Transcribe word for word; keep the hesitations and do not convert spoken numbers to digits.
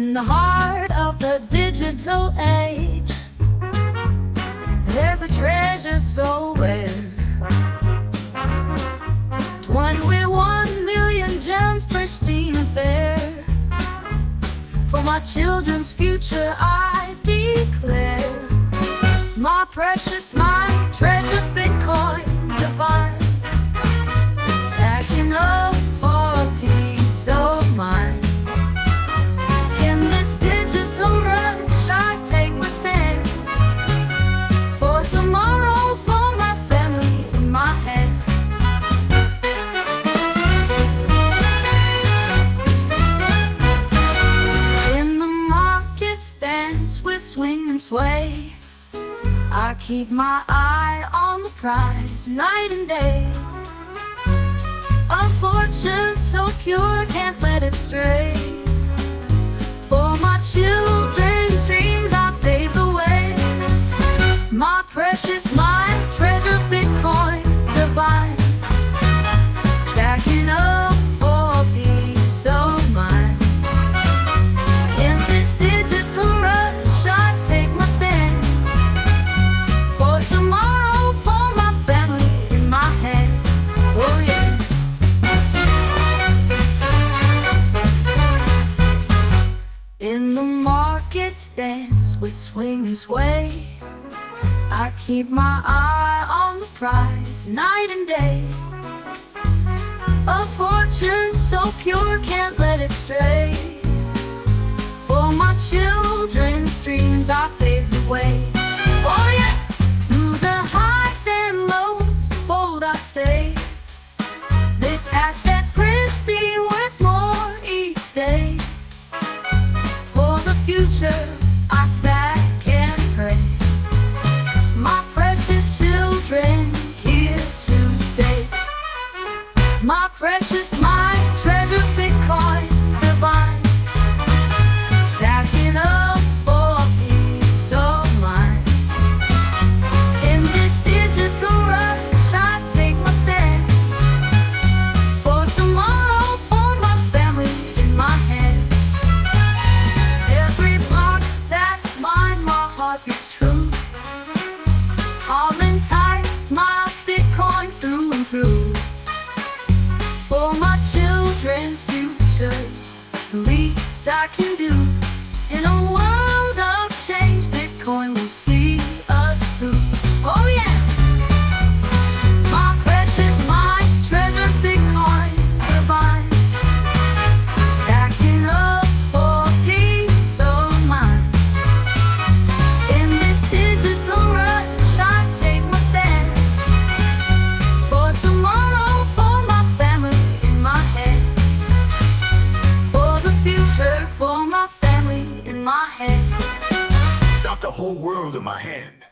In the heart of the digital age, there's a treasure so rare. twenty-one million gems, pristine and fair. For my children's future I declare, my precious, my treasure, Bitcoin divine, stacking up for peace of mind. In this digital rush I take my stand, for tomorrow, for my family in my hand. In the market stands with swing and sway, I keep my eye on the prize night and day. A fortune so pure, can't let it stray. For my children's dreams I pave the way. My precious, my treasure, Bitcoin divine, stacking up for peace of mind. In this digital rush I take my stand, for tomorrow, for my family in my hand. Oh yeah. In the market stands with swing and sway, I keep my eye on the prize night and day. A fortune so pure, can't let it stray. For my children's dreams I pave the way. Oh yeah. Through the highs and lows, bold I stay. This asset pristine, worth more each day. For the future I stack and pray, my precious children here to stay. My precious, my treasure, Bitcoin divine, stacking up for peace of mind. In this digital rush I take my stand, for tomorrow, for my family in my hand. Every block that's mine, my heart beats true, holding tight my Bitcoin through and through. For my children's future, the least I can do. In a world of change, Bitcoin will see us through. Oh yeah. My precious, my treasure, Bitcoin divine, stacking up for peace of mind. In this digital rush I take my stand, for tomorrow, for my family in my hand. For the future, for my family in my hand. Got the whole world in my hand.